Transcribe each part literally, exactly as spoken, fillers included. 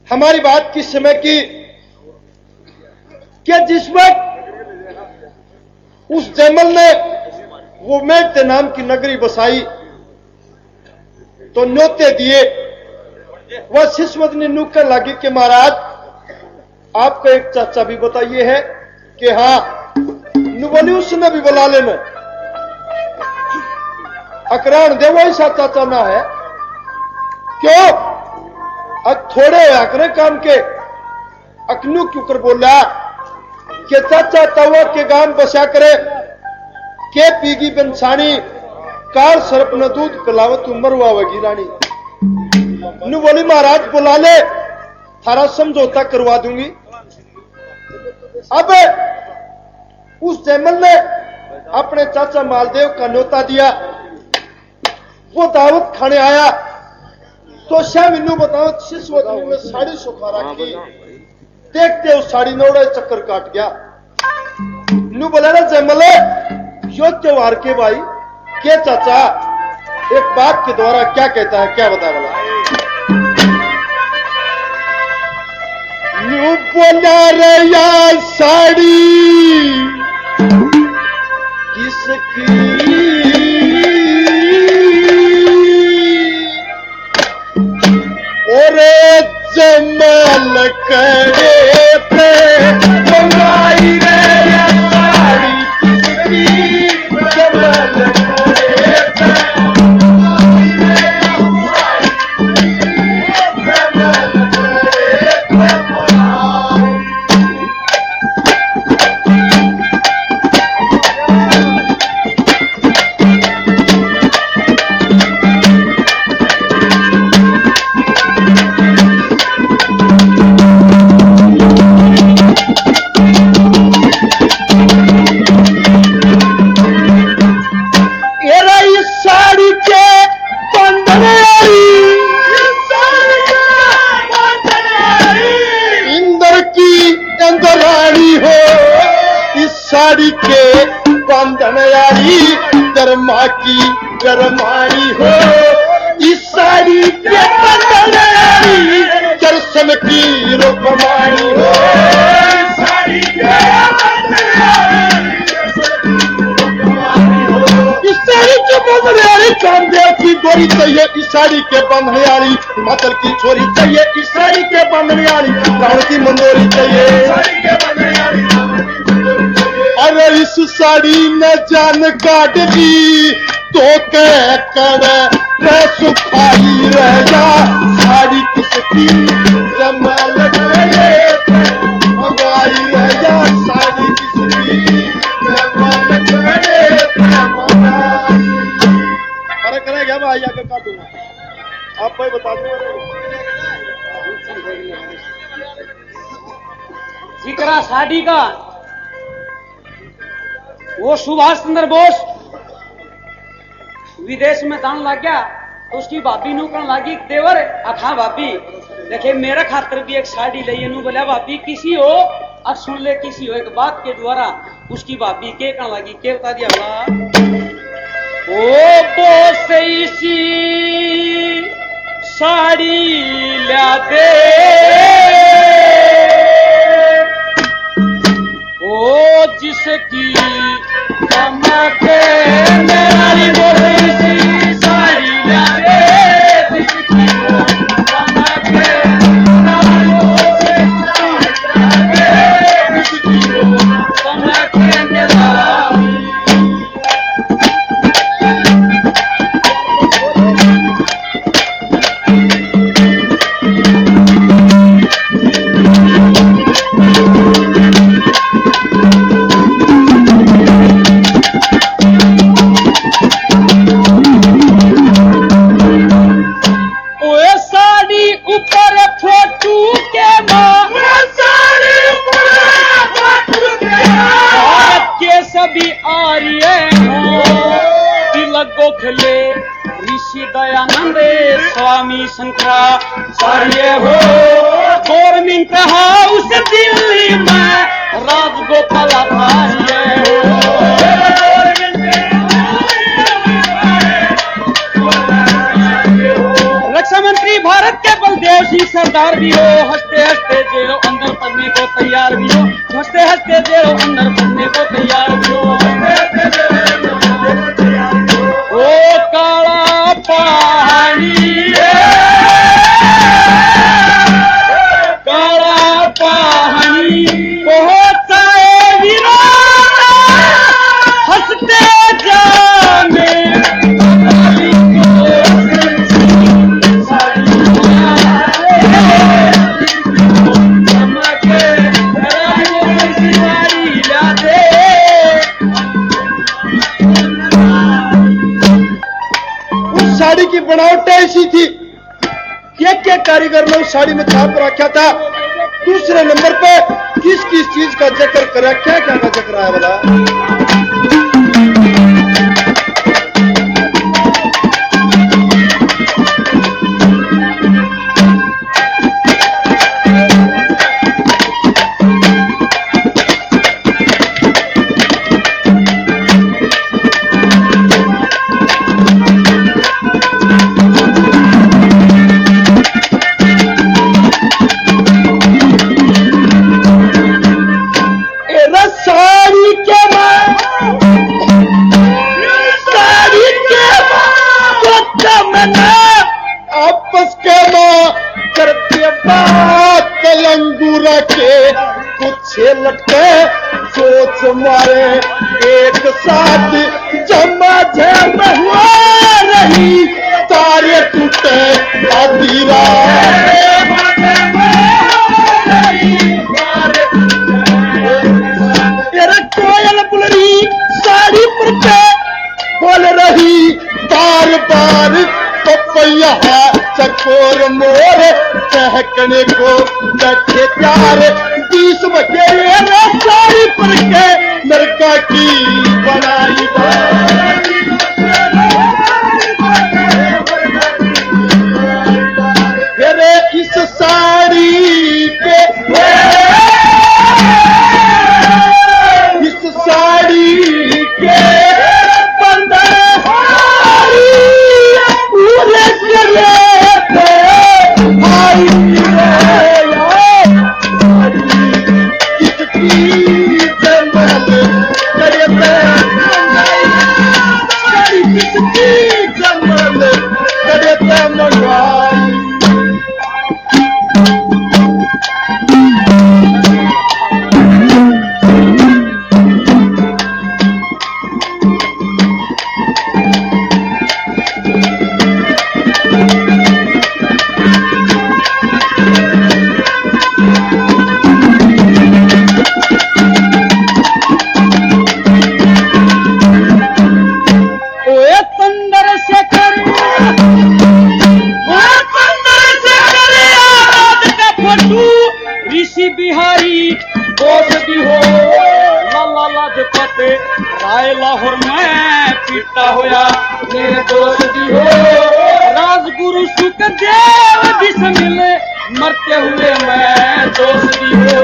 हमारी बात किस समय की कि जिस वक्त उस जैमल ने वो मेघते नाम की नगरी बसाई तो न्योते दिए। वह शिष्यवत ने नुक्कड़ लगी कि महाराज आपका एक चाचा भी बताइए है कि हाँ नुबली उस समय भी बुला लेना अकरान दे वो ऐसा चाचा ना है क्यों अब थोड़े आकरे काम के अकनू क्यों कर बोला कि चाचा तवा के गांव बसा करे के पीगी बंसानी काल सर्प न दूध पिलावत उमर हुआ रानी नु बोली महाराज बुला ले थारा समझौता करवा दूंगी। अब उस जैमल ने अपने चाचा मालदेव का न्योता दिया। वो दावत खाने आया तो शाह मिन्नू बताओ शिष्यवत में साड़ी सुखा रखी देखते उस साड़ी नोड़े चक्कर काट गया। नू बोला ना जैमले यो त्योहार के भाई के चाचा एक बात के द्वारा क्या कहता है क्या बता बोला न्यू बोला रे या साड़ी किसकी और जमल करे पे मंगाई रे या साड़ी किसकी जमल करे पे साड़ी के बंधन यारी गरमा की गरमाई हो इस साड़ी के बंधन यारी दर्शन की रुकमाई हो साड़ी के इस साड़ी के बंधन यारी कामदेव की गोरी चाहिए इस साड़ी के बंधन यारी हिमाचल की छोरी चाहिए इस साड़ी के बंधन यारी रावण की मंदोरी चाहिए साड़ी के बंधन यारी अरे इस साड़ी ने जान काट दी तो कह कर सुखाई रह जा साड़ी किसकी जमाल मंगाई रह जा साड़ी किसकी जमाल अरे करे क्या भाई आगे काटूंगा आप भाई बता दो जिक्रा साड़ी का वो सुभाष चंद्र बोस विदेश में जान लग गया तो उसकी भाभी नू कहने लगी देवर अखा भाभी देखे मेरे खातर भी एक साड़ी ले नू बोला भाभी किसी हो अब सुन ले किसी हो एक बात के द्वारा उसकी भाभी के कहने लगी के बता दिया बोला ओ बोस इसी साड़ी ला दे ओ जिसकी चमके मेरी बोली सी साड़ी ला दे जिसकी चमके जिसकी चमके मेरा ऋषि दयानंद स्वामी शंकराचार्य हो गवर्नमेंट हाउस दिल्ली में राजगोपाल आचार्य हो रक्षा मंत्री भारत के बलदेव सिंह भी सरदार भी हो, हंसते हंसते जेरो अंदर पढ़ने को तैयार भी हो, हंसते हंसते जेरो अंदर पढ़ने को तैयार भी हो, ओ काला पानी काला पानी पहुंचाए वीरा हंसते जाने साड़ी की बनावट ऐसी थी कि एक एक कारीगर ने उस साड़ी में छाप रखा था। दूसरे नंबर पे किस किस चीज का जिक्र करा, क्या क्या का जिक्र आया बोला। आपस के मां करते बात अंगूरा के कुछ लटके सोच मारे एक साथ जमा जम हुआ रही तारे टूटे आधी रात कोयल बुलरी साड़ी पर पे बोल रही बार बार पपैया चकोर मोर चहकने को बैठे प्यार बीस बजे साड़ी पर के लड़का की बनाई फिर इस साड़ी पे इस साड़ी के पूरे राय लाहौर में पीटा होया मेरे दोस्त दी हो राजगुरु सुखदेव जिस मिले मरते हुए मैं दोस्त दी हो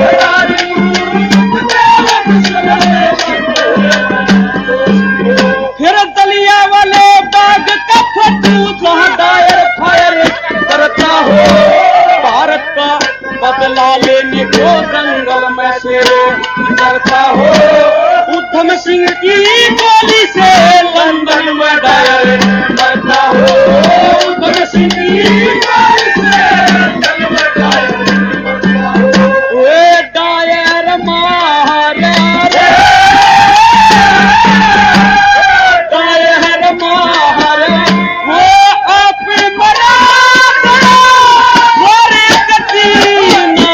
फिर दलिया वाले बाग का फोटो जहां दायर फायर करता हो भारत का बदला लेने को जंगल में से करता हो उधम सिंह की गोली से लंदन में दायर करता हो उधम सिंह की गोली से लंदन में दायर करता हो वे दायर मारा रे दायर मारा वो आप मरा वो रे कतीना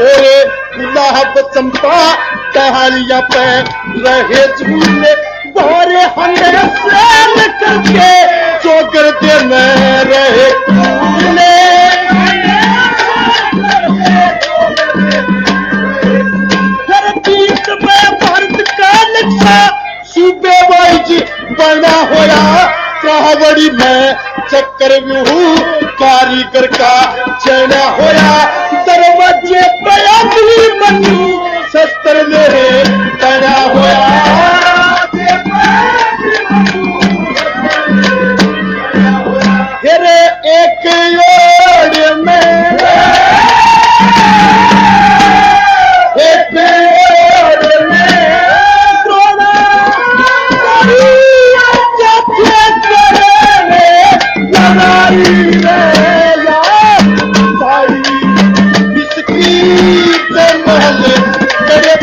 ओरे गुलाब चंपा टहलिया पे रहे झूले बारे हमें से करके चौकर दे में रहे झूले बीच में भारत का नक्शा सूबे वाइज बना होया कावड़ी में चक्कर व्यू कारीगर का चना होया दरवाजे पे अभी मनु शस्त्र में बना होया फिर एक ओर में एक ओर में द्रोणा लड़ाई इसकी महल करे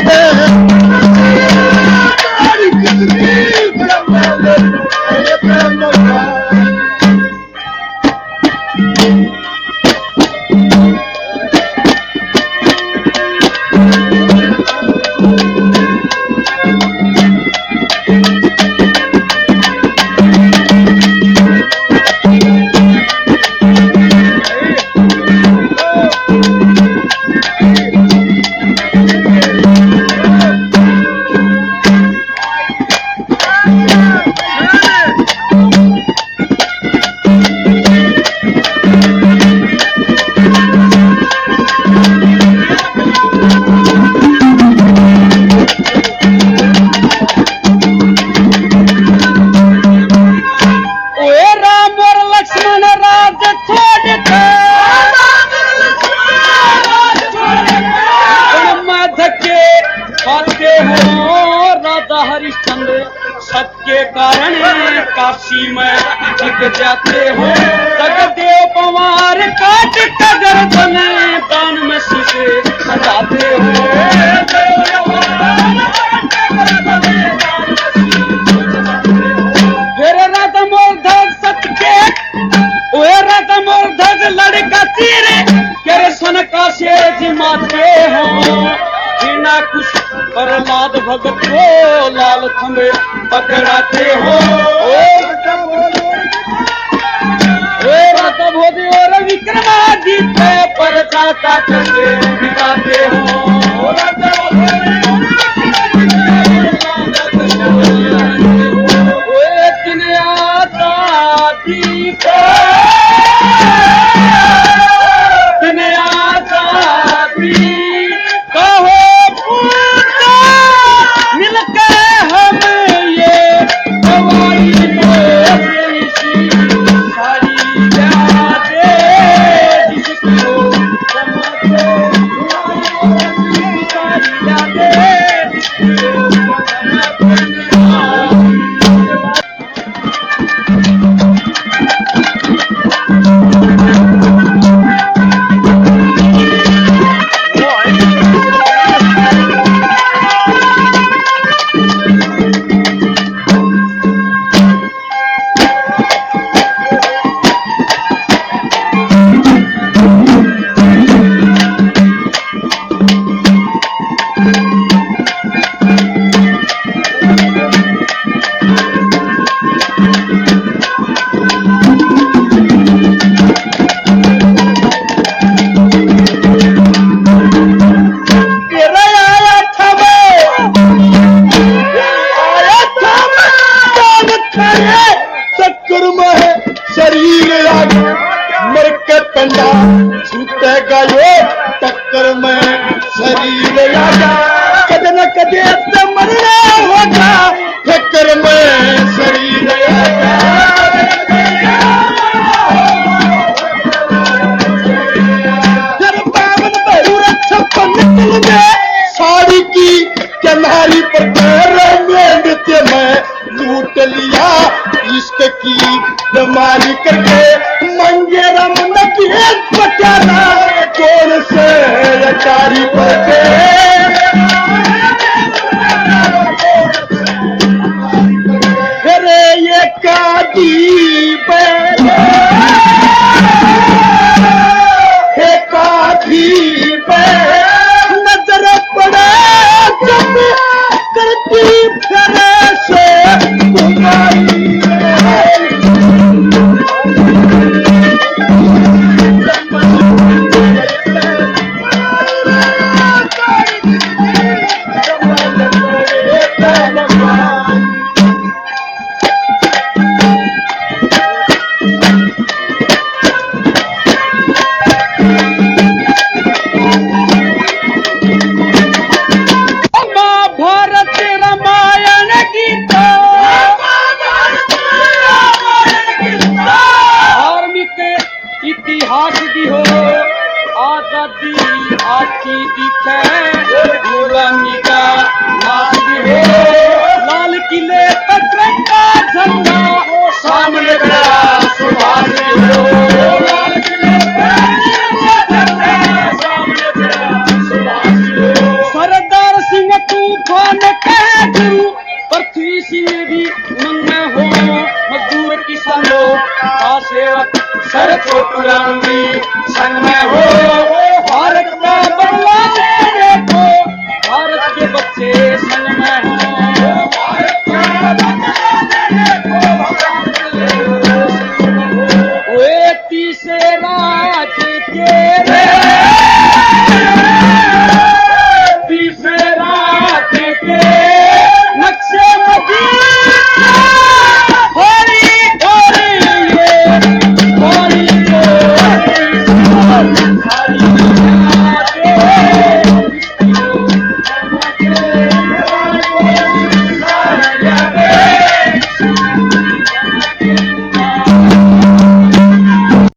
सबके कारण काशी में टिक जाते हो तक देव पवार काट कगर बने दान में शीशे सजाते हो फिर रथ मोर्धक सत्य वे रथ मोर्धक लड़का तीर करे सन का से जिमाते हो बिना कुछ प्रहलाद भगत को लाल खंबे पकड़ाते हो भोदे और विक्रमादित्य पर जाता करके दिखाते हो दिन आता दीपा दिन आता कहो मिलकर हम ये हवाई सारी यादें जिसको सारी यादें टक्कर में शरीर आजा कद न कदे तो मरना होगा टक्कर में शरीर आजा जब बावन बहुरा छप्पन निकल में साड़ी की कन्हाई पर नृत्य में लूट लिया इश्क की बीमारी करके मंगे रम नबी बचाना कौन से अचारी पर फिर ये कादी बैले हे कादी बैले किसी में भी उमंग में हो, मजदूर किसानों का सेवक सर छोटू राम जी,